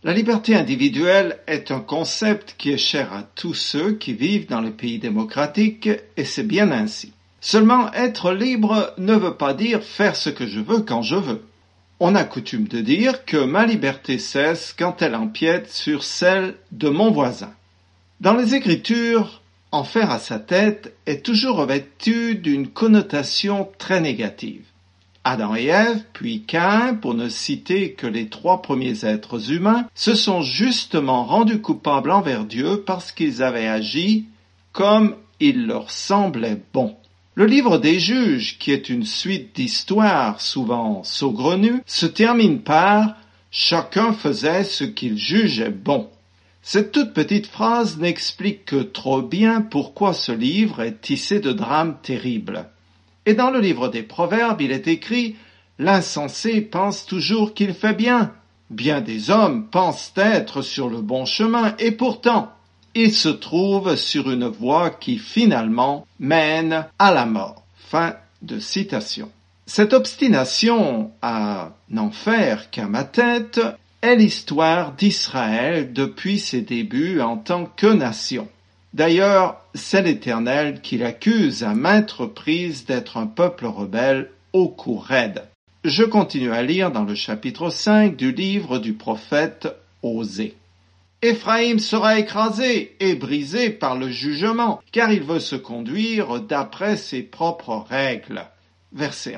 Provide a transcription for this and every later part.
La liberté individuelle est un concept qui est cher à tous ceux qui vivent dans les pays démocratiques, et c'est bien ainsi. Seulement, être libre ne veut pas dire faire ce que je veux quand je veux. On a coutume de dire que ma liberté cesse quand elle empiète sur celle de mon voisin. Dans les Écritures, en faire à sa tête est toujours revêtu d'une connotation très négative. Adam et Ève, puis Caïn, pour ne citer que les 3 premiers êtres humains, se sont justement rendus coupables envers Dieu parce qu'ils avaient agi comme il leur semblait bon. Le livre des Juges, qui est une suite d'histoires souvent saugrenues, se termine par « Chacun faisait ce qu'il jugeait bon ». Cette toute petite phrase n'explique que trop bien pourquoi ce livre est tissé de drames terribles. Et dans le livre des Proverbes, il est écrit « L'insensé pense toujours qu'il fait bien. Bien des hommes pensent être sur le bon chemin, et pourtant, ils se trouvent sur une voie qui finalement mène à la mort. » Fin de citation. Cette obstination à n'en faire qu'à ma tête est l'histoire d'Israël depuis ses débuts en tant que nation. D'ailleurs, c'est l'Éternel qui l'accuse à maintes reprises d'être un peuple rebelle au cou raide. Je continue à lire dans le chapitre 5 du livre du prophète Osée. Éphraïm sera écrasé et brisé par le jugement, car il veut se conduire d'après ses propres règles. Verset 11.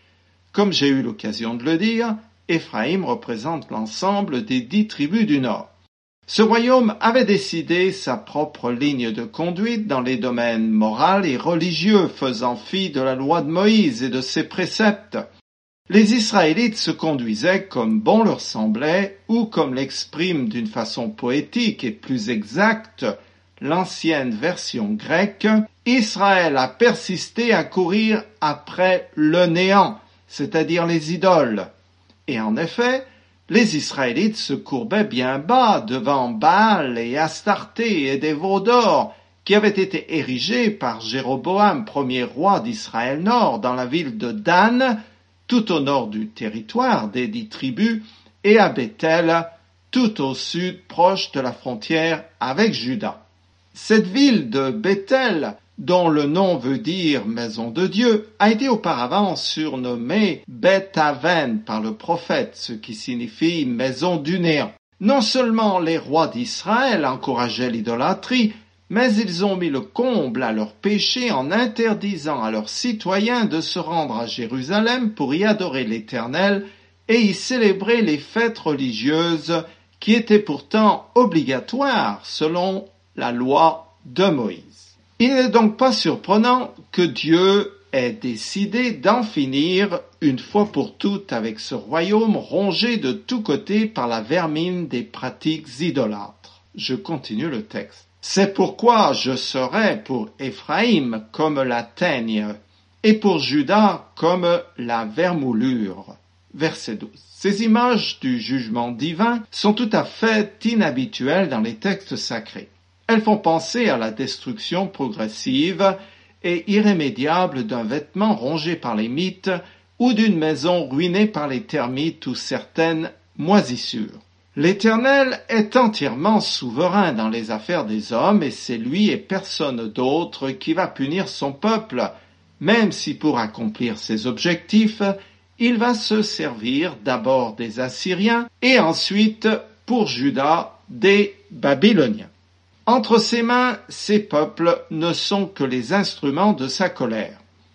Comme j'ai eu l'occasion de le dire, Éphraïm représente l'ensemble des 10 tribus du Nord. Ce royaume avait décidé sa propre ligne de conduite dans les domaines moral et religieux, faisant fi de la loi de Moïse et de ses préceptes. Les Israélites se conduisaient comme bon leur semblait, ou comme l'exprime d'une façon poétique et plus exacte l'ancienne version grecque, Israël a persisté à courir après le néant, c'est-à-dire les idoles. Et en effet, les Israélites se courbaient bien bas devant Baal et Astarté et des veaux d'or qui avaient été érigés par Jéroboam, premier roi d'Israël Nord, dans la ville de Dan, tout au nord du territoire des 10 tribus, et à Béthel, tout au sud, proche de la frontière avec Juda. Cette ville de Béthel, dont le nom veut dire maison de Dieu, a été auparavant surnommée Beth-Aven par le prophète, ce qui signifie maison du néant. Non seulement les rois d'Israël encourageaient l'idolâtrie, mais ils ont mis le comble à leur péché en interdisant à leurs citoyens de se rendre à Jérusalem pour y adorer l'Éternel et y célébrer les fêtes religieuses qui étaient pourtant obligatoires selon la loi de Moïse. Il n'est donc pas surprenant que Dieu ait décidé d'en finir une fois pour toutes avec ce royaume rongé de tous côtés par la vermine des pratiques idolâtres. Je continue le texte. C'est pourquoi je serai pour Éphraïm comme la teigne, et pour Juda comme la vermoulure. Verset 12. Ces images du jugement divin sont tout à fait inhabituelles dans les textes sacrés. Elles font penser à la destruction progressive et irrémédiable d'un vêtement rongé par les mites ou d'une maison ruinée par les termites ou certaines moisissures. L'Éternel est entièrement souverain dans les affaires des hommes et c'est lui et personne d'autre qui va punir son peuple, même si pour accomplir ses objectifs, il va se servir d'abord des Assyriens et ensuite, pour Juda, des Babyloniens. Entre ses mains, ces peuples ne sont que les instruments de sa colère.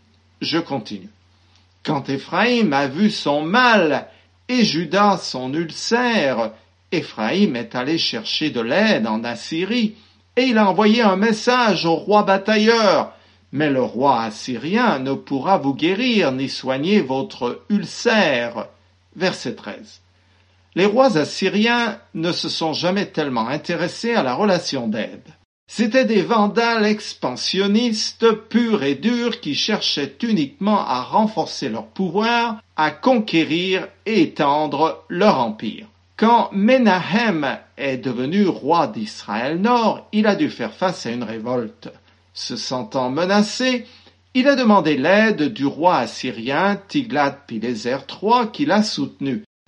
Je continue. Quand Éphraïm a vu son mal et Juda son ulcère, Éphraïm est allé chercher de l'aide en Assyrie, et il a envoyé un message au roi batailleur. Mais le roi assyrien ne pourra vous guérir ni soigner votre ulcère. Verset 13. Les rois assyriens ne se sont jamais tellement intéressés à la relation d'aide. C'étaient des vandales expansionnistes purs et durs qui cherchaient uniquement à renforcer leur pouvoir, à conquérir et étendre leur empire. Quand Menahem est devenu roi d'Israël Nord, il a dû faire face à une révolte. Se sentant menacé, il a demandé l'aide du roi assyrien Tiglath-Pileser III qui l'a soutenu.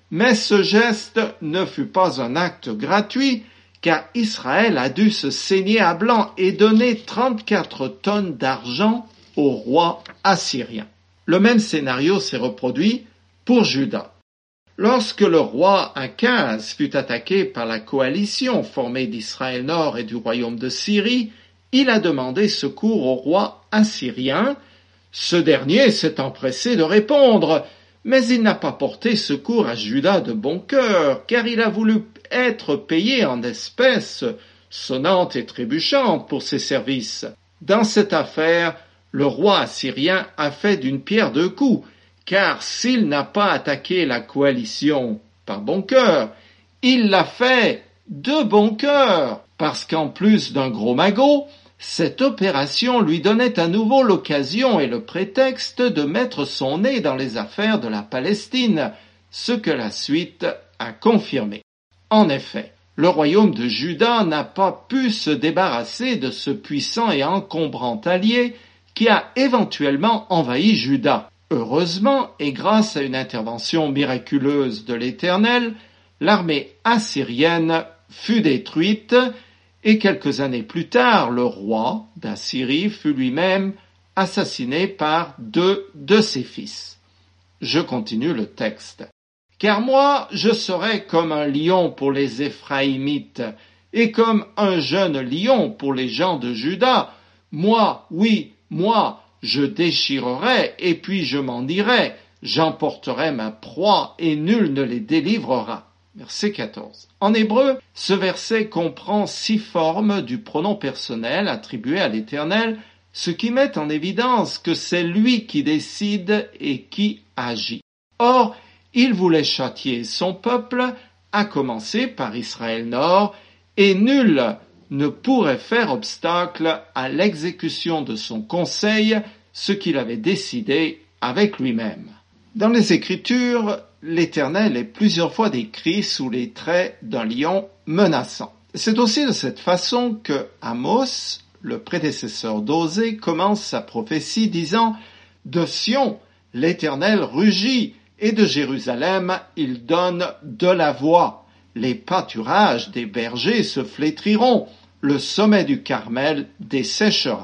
Mais ce geste ne fut pas un acte gratuit, car Israël a dû se saigner à blanc et donner 34 tonnes d'argent au roi assyrien. Le même scénario s'est reproduit pour Juda. Lorsque le roi Akaz fut attaqué par la coalition formée d'Israël Nord et du royaume de Syrie, il a demandé secours au roi assyrien. Ce dernier s'est empressé de répondre, mais il n'a pas porté secours à Juda de bon cœur, car il a voulu être payé en espèces sonnantes et trébuchantes pour ses services. Dans cette affaire, le roi assyrien a fait d'une pierre deux coups, car s'il n'a pas attaqué la coalition par bon cœur, il l'a fait de bon cœur, parce qu'en plus d'un gros magot, cette opération lui donnait à nouveau l'occasion et le prétexte de mettre son nez dans les affaires de la Palestine, ce que la suite a confirmé. En effet, le royaume de Juda n'a pas pu se débarrasser de ce puissant et encombrant allié qui a éventuellement envahi Juda. Heureusement, et grâce à une intervention miraculeuse de l'Éternel, l'armée assyrienne fut détruite et quelques années plus tard, le roi d'Assyrie fut lui-même assassiné par 2 de ses fils. Je continue le texte. Car moi, je serai comme un lion pour les Éphraïmites et comme un jeune lion pour les gens de Juda. Moi, oui, moi, je déchirerai et puis je m'en irai. J'emporterai ma proie et nul ne les délivrera. Verset 14. En hébreu, ce verset comprend 6 formes du pronom personnel attribué à l'Éternel, ce qui met en évidence que c'est lui qui décide et qui agit. Or, il voulait châtier son peuple, à commencer par Israël Nord, et nul ne pourrait faire obstacle à l'exécution de son conseil, ce qu'il avait décidé avec lui-même. Dans les Écritures, l'Éternel est plusieurs fois décrit sous les traits d'un lion menaçant. C'est aussi de cette façon que Amos, le prédécesseur d'Osée, commence sa prophétie disant « De Sion, l'Éternel rugit, et de Jérusalem, il donne de la voix. Les pâturages des bergers se flétriront, le sommet du Carmel desséchera. »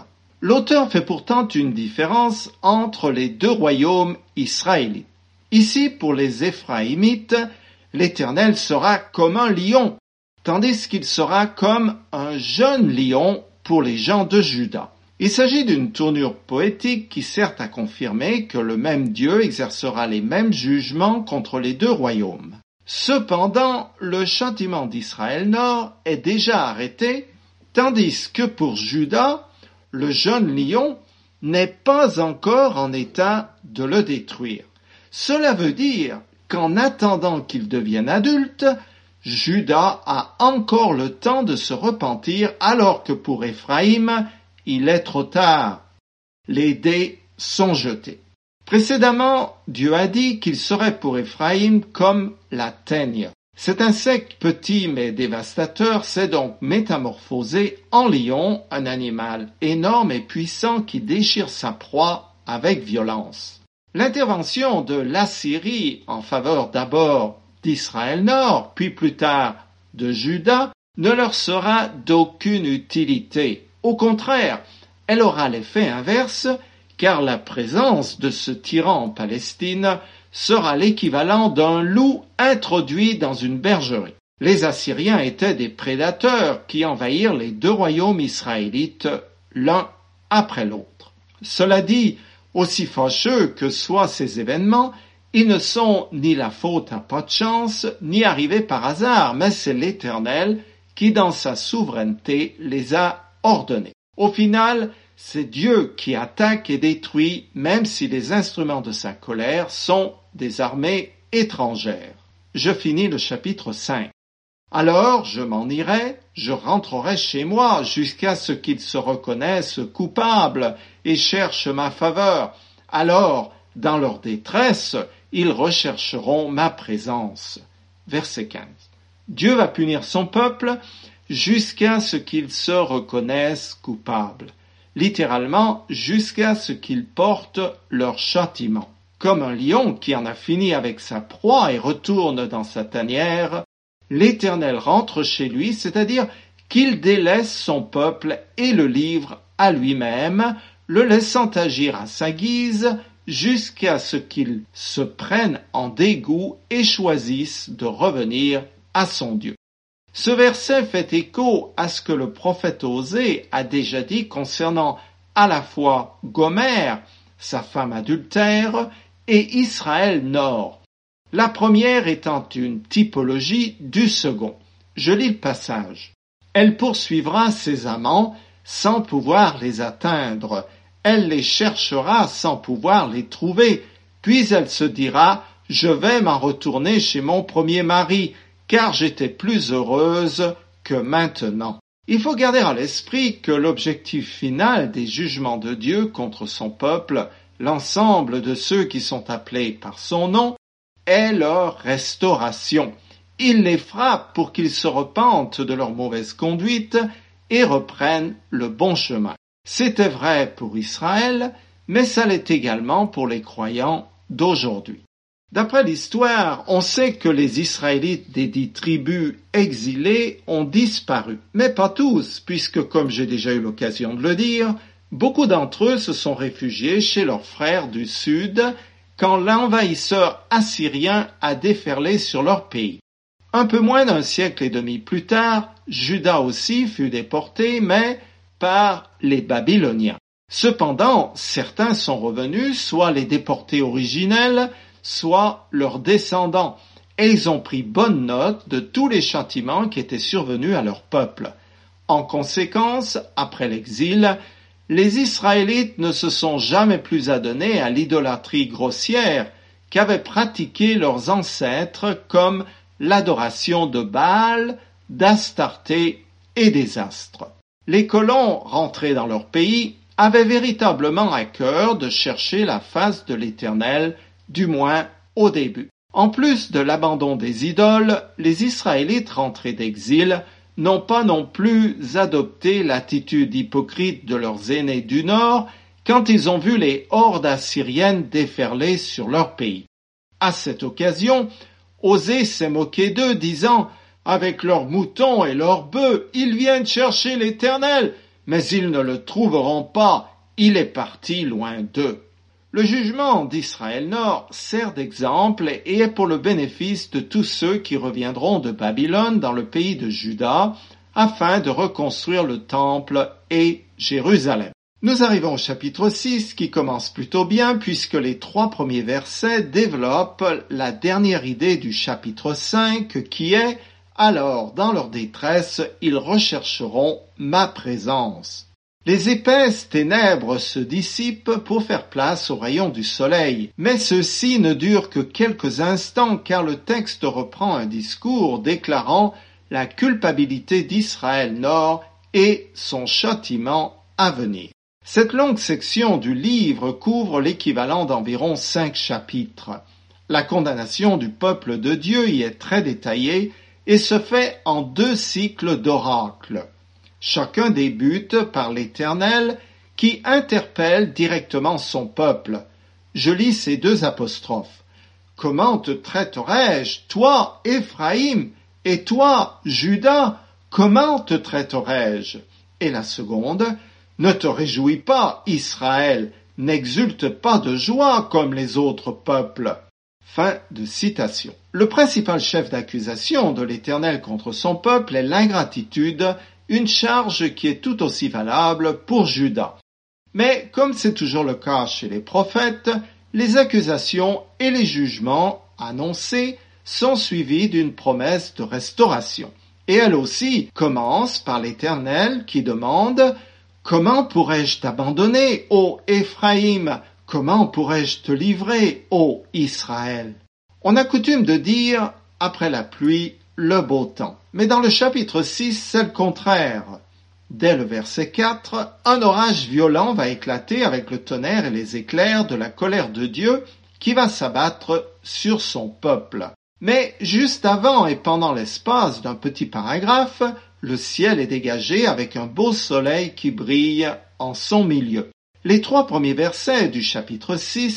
L'auteur fait pourtant une différence entre les 2 royaumes israélites. Ici, pour les Éphraïmites, l'Éternel sera comme un lion, tandis qu'il sera comme un jeune lion pour les gens de Juda. Il s'agit d'une tournure poétique qui sert à confirmer que le même Dieu exercera les mêmes jugements contre les 2 royaumes. Cependant, le châtiment d'Israël Nord est déjà arrêté, tandis que pour Juda, le jeune lion n'est pas encore en état de le détruire. Cela veut dire qu'en attendant qu'il devienne adulte, Juda a encore le temps de se repentir, alors que pour Éphraïm, il est trop tard. Les dés sont jetés. Précédemment, Dieu a dit qu'il serait pour Éphraïm comme la teigne. Cet insecte petit mais dévastateur s'est donc métamorphosé en lion, un animal énorme et puissant qui déchire sa proie avec violence. L'intervention de l'Assyrie en faveur d'abord d'Israël Nord, puis plus tard de Juda, ne leur sera d'aucune utilité. Au contraire, elle aura l'effet inverse, car la présence de ce tyran en Palestine sera l'équivalent d'un loup introduit dans une bergerie. Les Assyriens étaient des prédateurs qui envahirent les 2 royaumes israélites l'un après l'autre. Cela dit, aussi fâcheux que soient ces événements, ils ne sont ni la faute à pas de chance, ni arrivés par hasard, mais c'est l'Éternel qui, dans sa souveraineté, les a ordonnés. Au final, c'est Dieu qui attaque et détruit, même si les instruments de sa colère sont des armées étrangères. Je finis le chapitre 5. Alors je m'en irai, je rentrerai chez moi jusqu'à ce qu'ils se reconnaissent coupables et cherchent ma faveur. Alors, dans leur détresse, ils rechercheront ma présence. Verset 15. Dieu va punir son peuple jusqu'à ce qu'ils se reconnaissent coupables. Littéralement, jusqu'à ce qu'ils portent leur châtiment. Comme un lion qui en a fini avec sa proie et retourne dans sa tanière, l'Éternel rentre chez lui, c'est-à-dire qu'il délaisse son peuple et le livre à lui-même, le laissant agir à sa guise jusqu'à ce qu'il se prenne en dégoût et choisisse de revenir à son Dieu. Ce verset fait écho à ce que le prophète Osée a déjà dit concernant à la fois Gomère, sa femme adultère, et Israël Nord, la première étant une typologie du second. Je lis le passage. Elle poursuivra ses amants sans pouvoir les atteindre. Elle les cherchera sans pouvoir les trouver. Puis elle se dira, je vais m'en retourner chez mon premier mari, car j'étais plus heureuse que maintenant. Il faut garder à l'esprit que l'objectif final des jugements de Dieu contre son peuple, l'ensemble de ceux qui sont appelés par son nom, est leur restauration. Il les frappe pour qu'ils se repentent de leur mauvaise conduite et reprennent le bon chemin. C'était vrai pour Israël, mais ça l'est également pour les croyants d'aujourd'hui. D'après l'histoire, on sait que les Israélites des 10 tribus exilées ont disparu. Mais pas tous, puisque comme j'ai déjà eu l'occasion de le dire, beaucoup d'entre eux se sont réfugiés chez leurs frères du sud quand l'envahisseur assyrien a déferlé sur leur pays. Un peu moins d'un siècle et demi plus tard, Juda aussi fut déporté, mais par les Babyloniens. Cependant, certains sont revenus, soit les déportés originels, soit leurs descendants, et ils ont pris bonne note de tous les châtiments qui étaient survenus à leur peuple. En conséquence, après l'exil, les Israélites ne se sont jamais plus adonnés à l'idolâtrie grossière qu'avaient pratiqué leurs ancêtres comme l'adoration de Baal, d'Astarté et des astres. Les colons rentrés dans leur pays avaient véritablement à cœur de chercher la face de l'Éternel, du moins au début. En plus de l'abandon des idoles, les Israélites rentrés d'exil n'ont pas non plus adopté l'attitude hypocrite de leurs aînés du Nord quand ils ont vu les hordes assyriennes déferler sur leur pays. À cette occasion, Osée s'est moqué d'eux, disant « Avec leurs moutons et leurs bœufs, ils viennent chercher l'Éternel, mais ils ne le trouveront pas, il est parti loin d'eux. » Le jugement d'Israël Nord sert d'exemple et est pour le bénéfice de tous ceux qui reviendront de Babylone dans le pays de Juda, afin de reconstruire le temple et Jérusalem. Nous arrivons au chapitre 6 qui commence plutôt bien puisque les 3 premiers versets développent la dernière idée du chapitre 5 qui est « Alors, dans leur détresse, ils rechercheront ma présence ». Les épaisses ténèbres se dissipent pour faire place aux rayons du soleil, mais ceux-ci ne durent que quelques instants car le texte reprend un discours déclarant la culpabilité d'Israël Nord et son châtiment à venir. Cette longue section du livre couvre l'équivalent d'environ 5 chapitres. La condamnation du peuple de Dieu y est très détaillée et se fait en 2 cycles d'oracles. Chacun débute par l'Éternel qui interpelle directement son peuple. Je lis ces 2 apostrophes. « Comment te traiterai-je, toi, Éphraïm, et toi, Juda, comment te traiterai-je » Et la seconde, « Ne te réjouis pas, Israël, n'exulte pas de joie comme les autres peuples. » Fin de citation. Le principal chef d'accusation de l'Éternel contre son peuple est l'ingratitude, une charge qui est tout aussi valable pour Juda. Mais comme c'est toujours le cas chez les prophètes, les accusations et les jugements annoncés sont suivis d'une promesse de restauration. Et elle aussi commence par l'Éternel qui demande « Comment pourrais-je t'abandonner, ô Éphraïm ? Comment pourrais-je te livrer, ô Israël ?» On a coutume de dire « Après la pluie, le beau temps ». Mais dans le chapitre 6, c'est le contraire. Dès le verset 4, un orage violent va éclater avec le tonnerre et les éclairs de la colère de Dieu qui va s'abattre sur son peuple. Mais juste avant et pendant l'espace d'un petit paragraphe, le ciel est dégagé avec un beau soleil qui brille en son milieu. Les 3 premiers versets du chapitre 6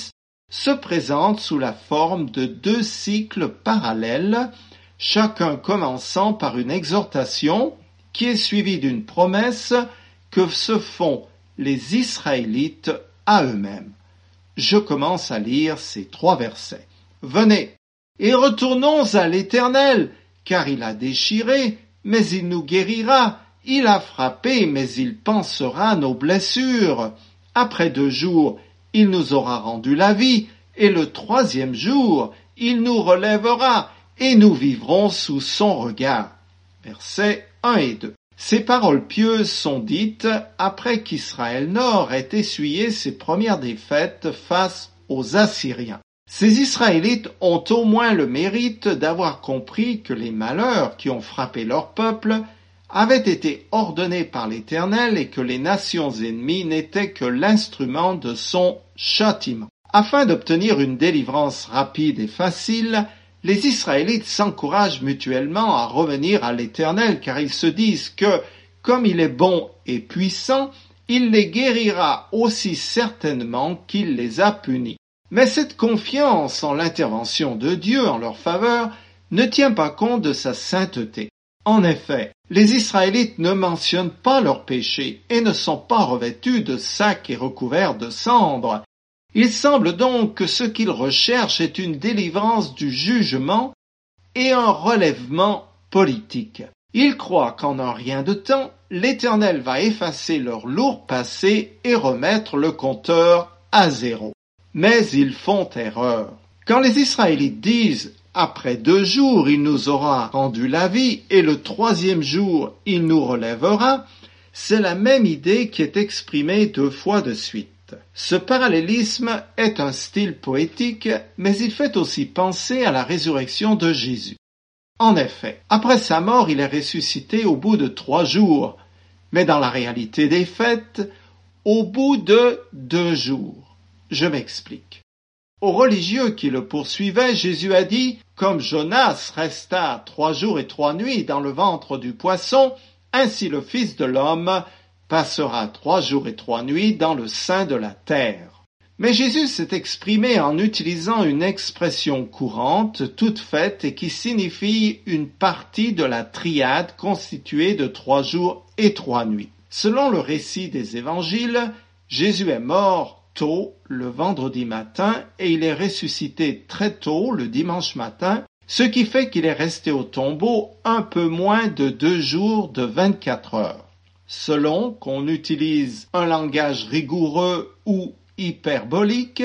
se présente sous la forme de 2 cycles parallèles, chacun commençant par une exhortation qui est suivie d'une promesse que se font les Israélites à eux-mêmes. Je commence à lire ces 3 versets. Venez, et retournons à l'Éternel, car il a déchiré, mais il nous guérira, il a frappé, mais il pansera nos blessures. Après 2 jours, il nous aura rendu la vie, et le 3e jour, il nous relèvera, et nous vivrons sous son regard. Versets 1 et 2. Ces paroles pieuses sont dites après qu'Israël Nord ait essuyé ses premières défaites face aux Assyriens. Ces Israélites ont au moins le mérite d'avoir compris que les malheurs qui ont frappé leur peuple avaient été ordonnés par l'Éternel et que les nations ennemies n'étaient que l'instrument de son châtiment. Afin d'obtenir une délivrance rapide et facile, les Israélites s'encouragent mutuellement à revenir à l'Éternel car ils se disent que, comme il est bon et puissant, il les guérira aussi certainement qu'il les a punis. Mais cette confiance en l'intervention de Dieu en leur faveur ne tient pas compte de sa sainteté. En effet, les Israélites ne mentionnent pas leurs péchés et ne sont pas revêtus de sacs et recouverts de cendres. Il semble donc que ce qu'ils recherchent est une délivrance du jugement et un relèvement politique. Ils croient qu'en un rien de temps, l'Éternel va effacer leur lourd passé et remettre le compteur à 0. Mais ils font erreur. Quand les Israélites disent « Après 2 jours, il nous aura rendu la vie, et le 3e jour, il nous relèvera », c'est la même idée qui est exprimée 2 fois de suite. Ce parallélisme est un style poétique, mais il fait aussi penser à la résurrection de Jésus. En effet, après sa mort, il est ressuscité au bout de 3 jours, mais dans la réalité des faits, au bout de 2 jours. Je m'explique. Aux religieux qui le poursuivaient, Jésus a dit « Comme Jonas resta 3 jours et 3 nuits dans le ventre du poisson, ainsi le Fils de l'homme passera 3 jours et 3 nuits dans le sein de la terre. » Mais Jésus s'est exprimé en utilisant une expression courante, toute faite et qui signifie une partie de la triade constituée de 3 jours et 3 nuits. Selon le récit des évangiles, Jésus est mort tôt le vendredi matin et il est ressuscité très tôt le dimanche matin, ce qui fait qu'il est resté au tombeau un peu moins de 2 jours de 24 heures. Selon qu'on utilise un langage rigoureux ou hyperbolique,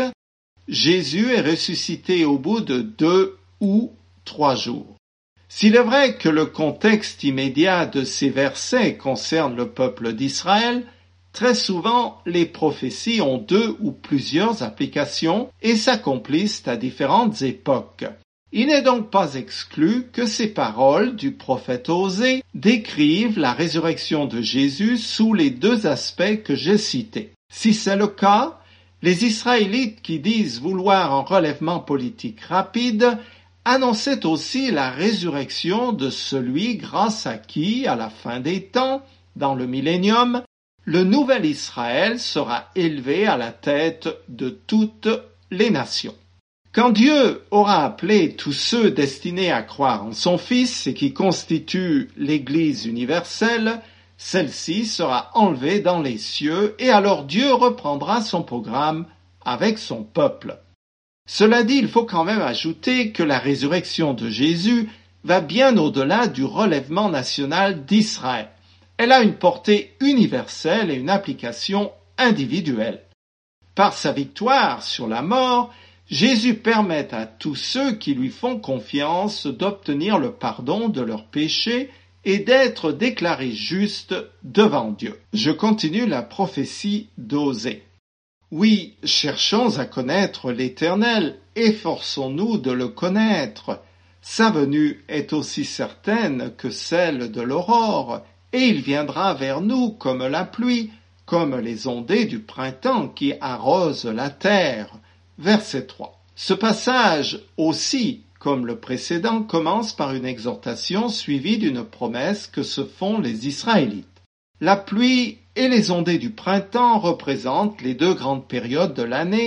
Jésus est ressuscité au bout de 2 ou 3 jours. S'il est vrai que le contexte immédiat de ces versets concerne le peuple d'Israël, très souvent, les prophéties ont 2 ou plusieurs applications et s'accomplissent à différentes époques. Il n'est donc pas exclu que ces paroles du prophète Osée décrivent la résurrection de Jésus sous les 2 aspects que j'ai cités. Si c'est le cas, les Israélites qui disent vouloir un relèvement politique rapide annonçaient aussi la résurrection de celui grâce à qui, à la fin des temps, dans le millénium, le nouvel Israël sera élevé à la tête de toutes les nations. Quand Dieu aura appelé tous ceux destinés à croire en son Fils et qui constituent l'Église universelle, celle-ci sera enlevée dans les cieux et alors Dieu reprendra son programme avec son peuple. Cela dit, il faut quand même ajouter que la résurrection de Jésus va bien au-delà du relèvement national d'Israël. Elle a une portée universelle et une application individuelle. Par sa victoire sur la mort, Jésus permet à tous ceux qui lui font confiance d'obtenir le pardon de leurs péchés et d'être déclarés justes devant Dieu. Je continue la prophétie d'Osée. Oui, cherchons à connaître l'Éternel, efforçons-nous de le connaître. Sa venue est aussi certaine que celle de l'aurore, et il viendra vers nous comme la pluie, comme les ondées du printemps qui arrosent la terre. Verset 3. Ce passage aussi, comme le précédent, commence par une exhortation suivie d'une promesse que se font les Israélites. La pluie et les ondées du printemps représentent les 2 grandes périodes de l'année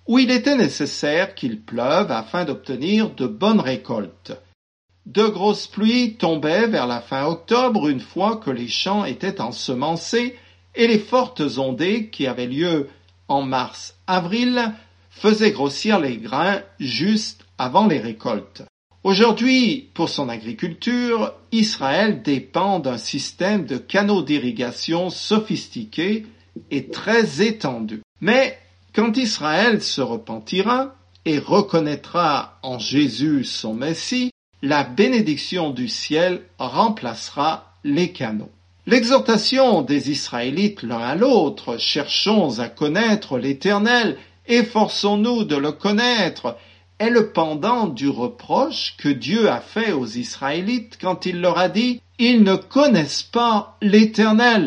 où il était nécessaire qu'il pleuve afin d'obtenir de bonnes récoltes. De grosses pluies tombaient vers la fin octobre une fois que les champs étaient ensemencés et les fortes ondées qui avaient lieu en mars-avril faisaient grossir les grains juste avant les récoltes. Aujourd'hui, pour son agriculture, Israël dépend d'un système de canaux d'irrigation sophistiqué et très étendu. Mais quand Israël se repentira et reconnaîtra en Jésus son Messie, la bénédiction du ciel remplacera les canaux. L'exhortation des Israélites l'un à l'autre, cherchons à connaître l'Éternel, efforçons-nous de le connaître, est le pendant du reproche que Dieu a fait aux Israélites quand il leur a dit « Ils ne connaissent pas l'Éternel ».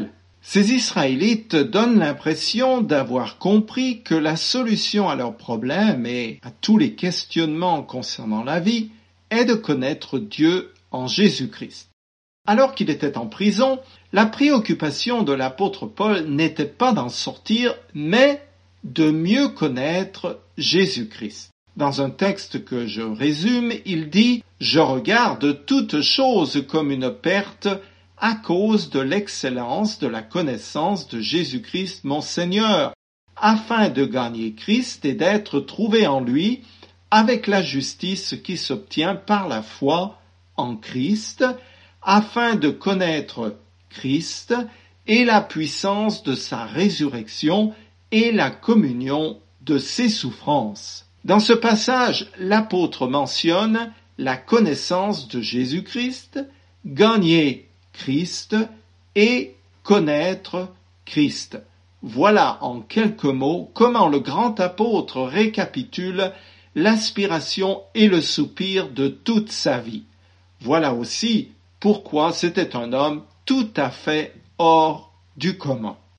Ces Israélites donnent l'impression d'avoir compris que la solution à leurs problèmes et à tous les questionnements concernant la vie est de connaître Dieu en Jésus-Christ. Alors qu'il était en prison, la préoccupation de l'apôtre Paul n'était pas d'en sortir, mais de mieux connaître Jésus-Christ. Dans un texte que je résume, il dit « Je regarde toutes choses comme une perte à cause de l'excellence de la connaissance de Jésus-Christ mon Seigneur, afin de gagner Christ et d'être trouvé en lui, avec la justice qui s'obtient par la foi en Christ, afin de connaître Christ et la puissance de sa résurrection et la communion de ses souffrances. » Dans ce passage, l'apôtre mentionne la connaissance de Jésus-Christ, gagner Christ et connaître Christ. Voilà en quelques mots comment le grand apôtre récapitule l'aspiration et le soupir de toute sa vie. Voilà aussi pourquoi c'était un homme tout à fait hors du commun.